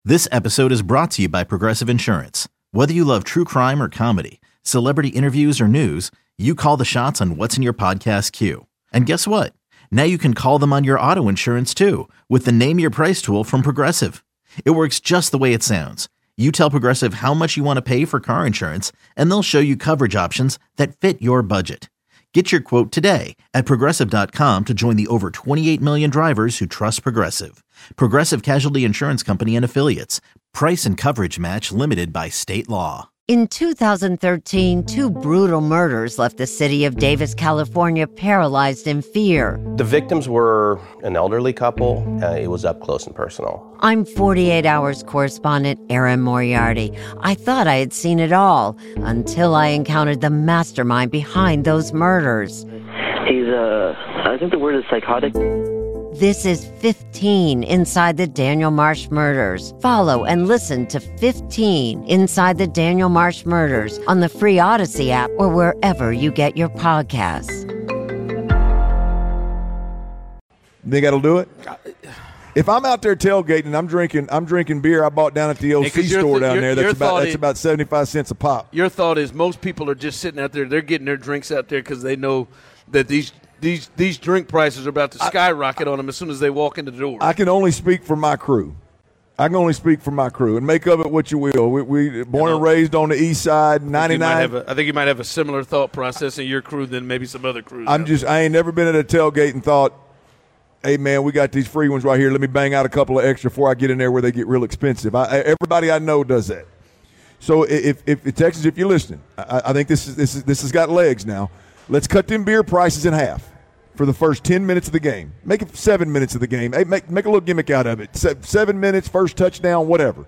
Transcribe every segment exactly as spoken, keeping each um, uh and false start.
This episode is brought to you by Progressive Insurance. Whether you love true crime or comedy, celebrity interviews or news, you call the shots on what's in your podcast queue. And guess what? Now you can call them on your auto insurance too with the Name Your Price tool from Progressive. It works just the way it sounds. You tell Progressive how much you want to pay for car insurance, and they'll show you coverage options that fit your budget. Get your quote today at Progressive dot com to join the over twenty-eight million drivers who trust Progressive. Progressive Casualty Insurance Company and Affiliates. Price and coverage match limited by state law. In two thousand thirteen, two brutal murders left the city of Davis, California, paralyzed in fear. The victims were an elderly couple. Uh, it was up close and personal. I'm forty-eight hours correspondent Erin Moriarty. I thought I had seen it all until I encountered the mastermind behind those murders. He's, uh, I think the word is psychotic. This is fifteen Inside the Daniel Marsh Murders. Follow and listen to fifteen Inside the Daniel Marsh Murders on the free Odyssey app or wherever you get your podcasts. Think that'll do it? If I'm out there tailgating and I'm drinking, I'm drinking beer I bought down at the O C Hey, store th- down your, there. That's your about that's is, about seventy-five cents a pop. Your thought is most people are just sitting out there. They're getting their drinks out there because they know that these these these drink prices are about to skyrocket I, on them as soon as they walk into the door. I can only speak for my crew. I can only speak for my crew, and make of it what you will. We, we born and raised on the east side, ninety-nine. I think you might have a similar thought process in your crew than maybe some other crews. I'm just, I ain't never been at a tailgate and thought, hey, man, we got these free ones right here. Let me bang out a couple of extra before I get in there where they get real expensive. I, everybody I know does that. So if, if, if Texas, if you're listening, I, I think this is this is this has got legs now. Let's cut them beer prices in half for the first ten minutes of the game. Make it seven minutes of the game. Hey, make, make a little gimmick out of it. Se- seven minutes, first touchdown, whatever.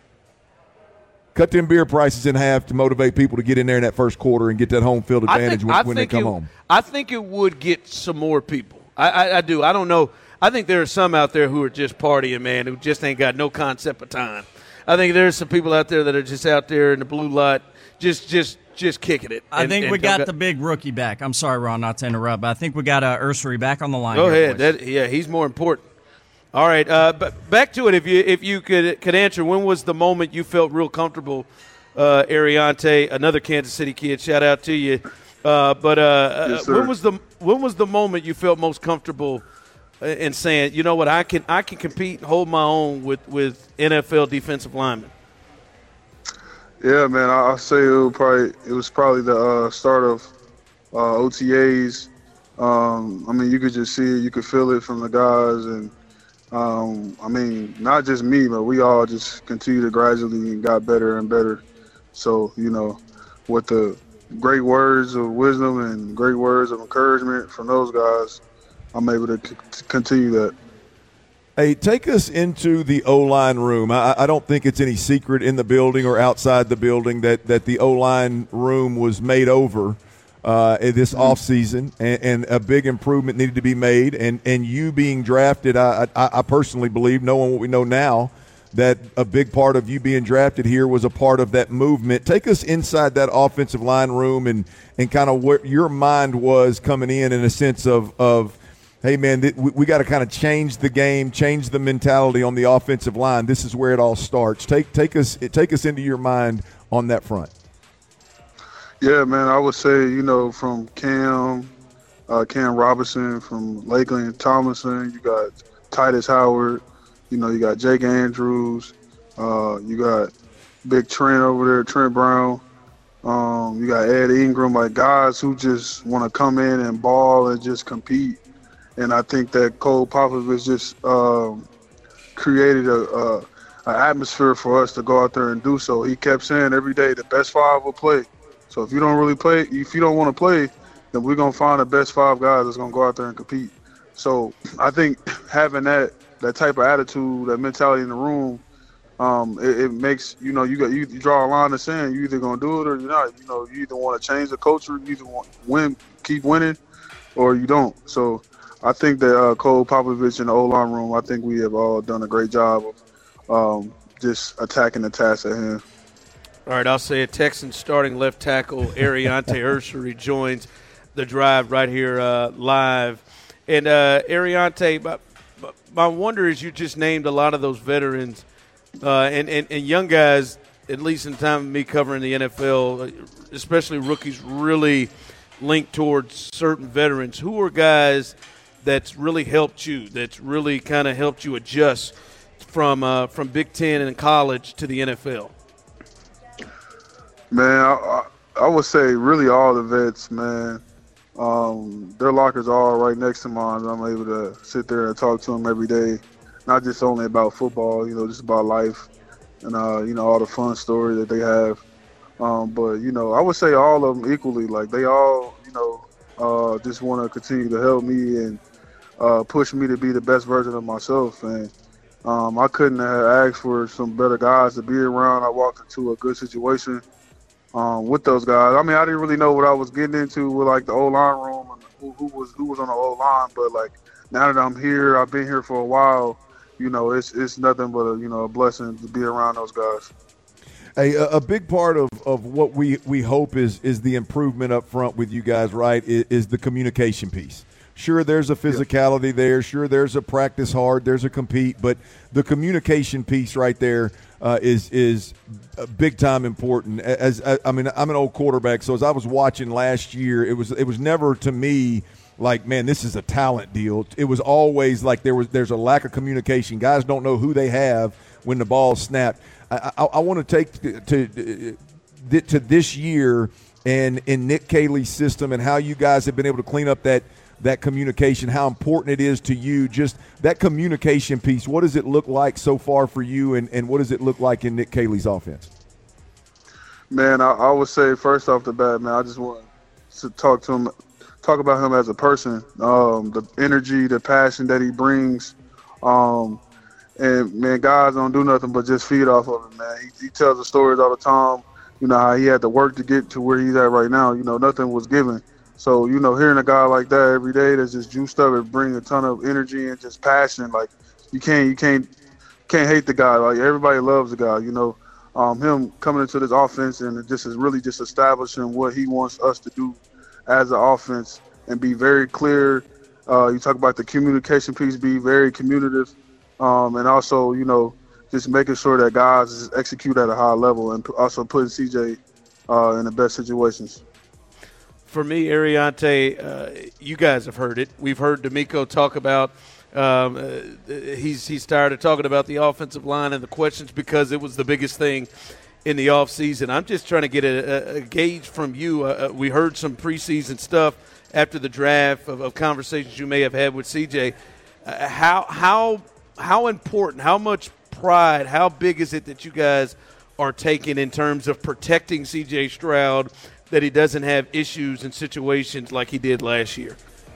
Cut them beer prices in half to motivate people to get in there in that first quarter and get that home field advantage think, when, when they come it, home. I think it would get some more people. I, I, I do. I don't know. I think there are some out there who are just partying, man, who just ain't got no concept of time. I think there's some people out there that are just out there in the blue light just just – just kicking it. I and, think and we got got, the big rookie back. I'm sorry, Ron, not to interrupt, but I think we got uh, Ursary back on the line. Go here, ahead. That, yeah, he's more important. All right, uh, but back to it. If you if you could could answer, when was the moment you felt real comfortable, uh, Ariante, another Kansas City kid? Shout out to you. Uh, but uh, yes, when was the when was the moment you felt most comfortable in saying, you know what, I can I can compete and hold my own with, with N F L defensive linemen? Yeah, man, I'll say it was probably it was probably the uh, start of uh, O T As. Um, I mean, you could just see it, you could feel it from the guys, and um, I mean, not just me, but we all just continued to gradually and got better and better. So, you know, with the great words of wisdom and great words of encouragement from those guys, I'm able to c- continue that. Hey, take us into the O-line room. I, I don't think it's any secret in the building or outside the building that, that the O-line room was made over uh, this mm-hmm. offseason, and, and a big improvement needed to be made. And, and you being drafted, I, I, I personally believe, knowing what we know now, that a big part of you being drafted here was a part of that movement. Take us inside that offensive line room and, and kind of where your mind was coming in in a sense of, of hey, man, th- we, we got to kind of change the game, change the mentality on the offensive line. This is where it all starts. Take take us take us into your mind on that front. Yeah, man, I would say, you know, from Cam, uh, Cam Robinson, from Lakeland Tomlinson, you got Titus Howard, you know, you got Jake Andrews, uh, you got Big Trent over there, Trent Brown. Um, you got Ed Ingram, like guys who just want to come in and ball and just compete. And I think that Cole Popovich just um, created a, a an atmosphere for us to go out there and do so. He kept saying every day the best five will play. So if you don't really play, if you don't want to play, then we're going to find the best five guys that's going to go out there and compete. So I think having that that type of attitude, that mentality in the room, um, it, it makes, you know, you got you, you draw a line in the sand. You're either going to do it or you're not. You know, you either want to change the culture, you either want to win, keep winning, or you don't. So I think that uh, Cole Popovich in the O-line room, I think we have all done a great job of um, just attacking the task at hand. All right, I'll say it. Texans starting left tackle Ariante Ursary joins the drive right here uh, live. And uh, Ariante, my, my wonder is you just named a lot of those veterans uh, and, and and young guys, at least in time of me covering the N F L, especially rookies, really linked towards certain veterans. Who are guys that's really helped you, that's really kind of helped you adjust from uh, from Big Ten and college to the N F L? Man, I, I would say really all the vets, man. Um, their lockers are all right next to mine. I'm able to sit there and talk to them every day, not just only about football, you know, just about life and, uh, you know, all the fun stories that they have. Um, but, you know, I would say all of them equally. Like, they all, you know, uh, just want to continue to help me and uh, push me to be the best version of myself. And um, I couldn't have asked for some better guys to be around. I walked into a good situation Um, with those guys. I mean, I didn't really know what I was getting into with like the O-line room and who, who was who was on the O-line, but like now that I'm here, I've been here for a while, you know, it's it's nothing but a, you know, a blessing to be around those guys. Hey, a, a big part of, of what we, we hope is is the improvement up front with you guys, right, is, is the communication piece. Sure, there's a physicality there. Sure, there's a practice hard. There's a compete. But the communication piece right there uh, is is big time important. As I, I mean, I'm an old quarterback, so as I was watching last year, it was it was never to me like, man, this is a talent deal. It was always like there was there's a lack of communication. Guys don't know who they have when the ball's snapped. I, I, I want to take to, to to this year and in Nick Caley's system and how you guys have been able to clean up that. that communication, how important it is to you, just that communication piece. What does it look like so far for you, and, and what does it look like in Nick Caley's offense? Man, I, I would say first off the bat, man, I just want to talk to him, talk about him as a person, um, the energy, the passion that he brings. Um, and, man, guys don't do nothing but just feed off of him, man. He, he tells the stories all the time, you know, how he had to work to get to where he's at right now. You know, nothing was given. So, you know, hearing a guy like that every day that's just juiced up and bring a ton of energy and just passion, like you can't you can't can't hate the guy. Like everybody loves the guy, you know. Um, him coming into this offense and just is really just establishing what he wants us to do as an offense and be very clear. Uh, you talk about the communication piece, be very communicative, um, and also, you know, just making sure that guys execute at a high level and also putting C J uh, in the best situations. For me, Ariante, uh, you guys have heard it. We've heard DeMeco talk about um, uh, he's he's tired of talking about the offensive line and the questions because it was the biggest thing in the offseason. I'm just trying to get a, a gauge from you. Uh, we heard some preseason stuff after the draft of, of conversations you may have had with C J. Uh, how how how important, how much pride, how big is it that you guys are taking in terms of protecting C J Stroud, that he doesn't have issues in situations like he did last year?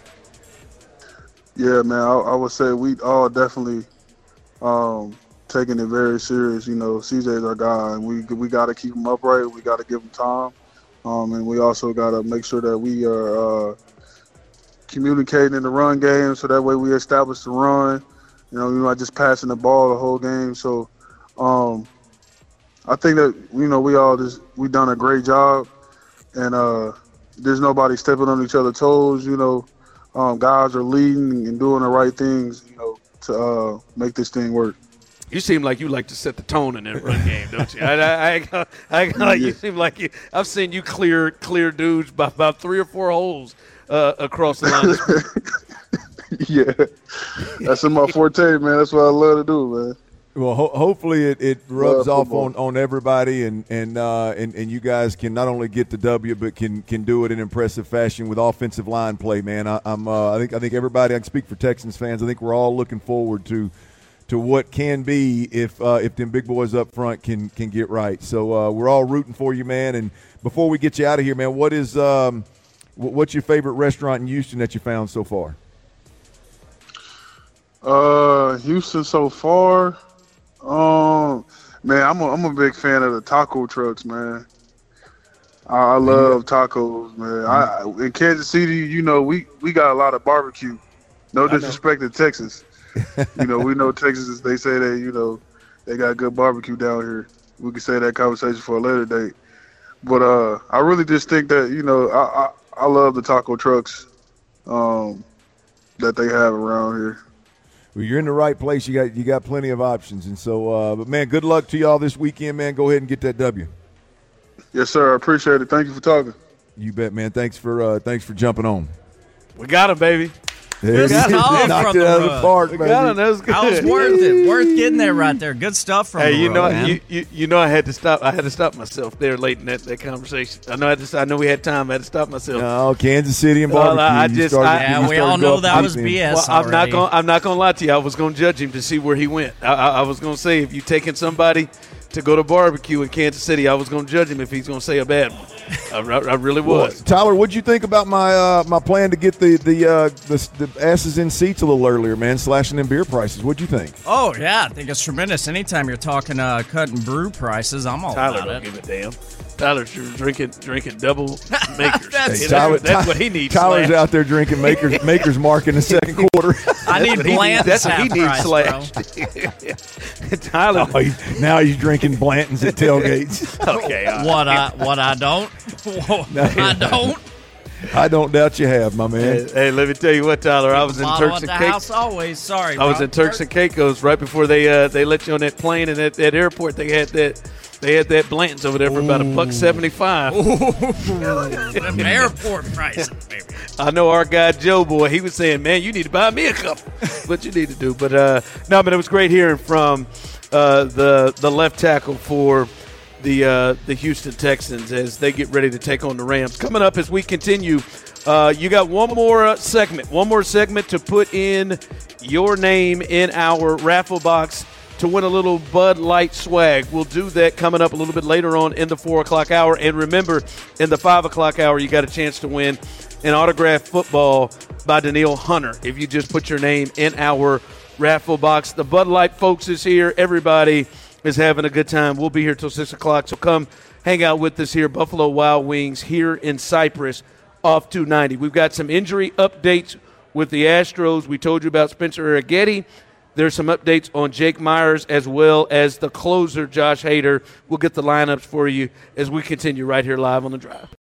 Yeah, man, I, I would say we all definitely um, taking it very serious. You know, C J's our guy, and we we got to keep him upright. We got to give him time, um, and we also got to make sure that we are uh, communicating in the run game, so that way we establish the run. You know, we're not just passing the ball the whole game. So, um, I think that you know we all just we done a great job. And uh, there's nobody stepping on each other's toes. You know, um, guys are leading and doing the right things, you know, to uh, make this thing work. You seem like you like to set the tone in that run game, don't you? I, I, I, I, I you seem like you. I've seen you clear clear dudes by about three or four holes uh, across the line. Yeah, that's in my forte, man. That's what I love to do, man. Well, ho- hopefully it, it rubs off on, on everybody, and and, uh, and and you guys can not only get the W, but can can do it in impressive fashion with offensive line play, man. I, I'm uh, I think I think everybody. I can speak for Texans fans. I think we're all looking forward to to what can be if uh, if them big boys up front can can get right. So uh, we're all rooting for you, man. And before we get you out of here, man, what is um, what's your favorite restaurant in Houston that you found so far? Uh, Houston so far. Um, man, I'm a, I'm a big fan of the taco trucks, man. I, I love tacos, man. I, in Kansas City, you know, we, we got a lot of barbecue. No disrespect to Texas. You know, we know Texas, they say that, you know, they got good barbecue down here. We could say that conversation for a later date. But uh, I really just think that, you know, I, I, I love the taco trucks um, that they have around here. Well, you're in the right place. You got you got plenty of options, and so, uh, but man, good luck to y'all this weekend, man. Go ahead and get that W. Yes, sir. I appreciate it. Thank you for talking. You bet, man. Thanks for uh, thanks for jumping on. We got him, baby. There Good it is. stuff Knocked from it the out of rug. the park, We baby. got him. That was good. That was worth it. Worth getting there right there. Good stuff from Hey, the you rug, know, man. you, you you know, I had to stop. I had to stop myself there late in that, that conversation. I know. I just. I know we had time. I had to stop myself. No, Kansas City and Well, barbecue. I You just- started- I- you Yeah, we started all to know go that up was deep B S. Well, I'm not already. going. I'm not going to lie to you. I was going to judge him to see where he went. I, I, I was going to say if you taking somebody to go to barbecue in Kansas City, I was going to judge him if he's going to say a bad one. I, I, I really Well, was. Tyler, what'd you think about my uh, my plan to get the the, uh, the the asses in seats a little earlier, man? Slashing them beer prices. What'd you think? Oh, yeah. I think it's tremendous. Anytime you're talking uh, cut and brew prices, I'm all Tyler about don't it. give a damn. Tyler's drinking drinking double makers. That's- You know, Tyler- that's what he needs. Tyler's slashed. out there drinking Maker's Maker's Mark in the second quarter. I need what he needs- Blanton's That's what he half needs price, slashed. Tyler. Oh, he's- now he's drinking Blanton's at tailgates. Okay. all right. What I what I don't, I don't. I don't doubt you have, my man. Hey, hey, let me tell you what, Tyler. I was in Bottle Turks at and the Caicos. house always. Sorry, I was in Rob. Turks and Caicos right before they uh, they let you on that plane and at that airport. They had that they had that Blanton's over there for about a buck seventy five. Them airport prices, baby. I know our guy Joe Boy. He was saying, "Man, you need to buy me a couple." What you need to do, but uh, no, but it was great hearing from uh, the the left tackle for the uh, the Houston Texans as they get ready to take on the Rams. Coming up as we continue, uh, you got one more uh, segment, one more segment to put in your name in our raffle box to win a little Bud Light swag. We'll do that coming up a little bit later on in the four o'clock hour. And remember, in the five o'clock hour, you got a chance to win an autographed football by Danielle Hunter if you just put your name in our raffle box. The Bud Light folks is here. Everybody is having a good time. We'll be here till six o'clock, so come hang out with us here, Buffalo Wild Wings, here in Cypress off two ninety. We've got some injury updates with the Astros. We told you about Spencer Arrighetti. There's some updates on Jake Myers as well as the closer, Josh Hader. We'll get the lineups for you as we continue right here live on The Drive.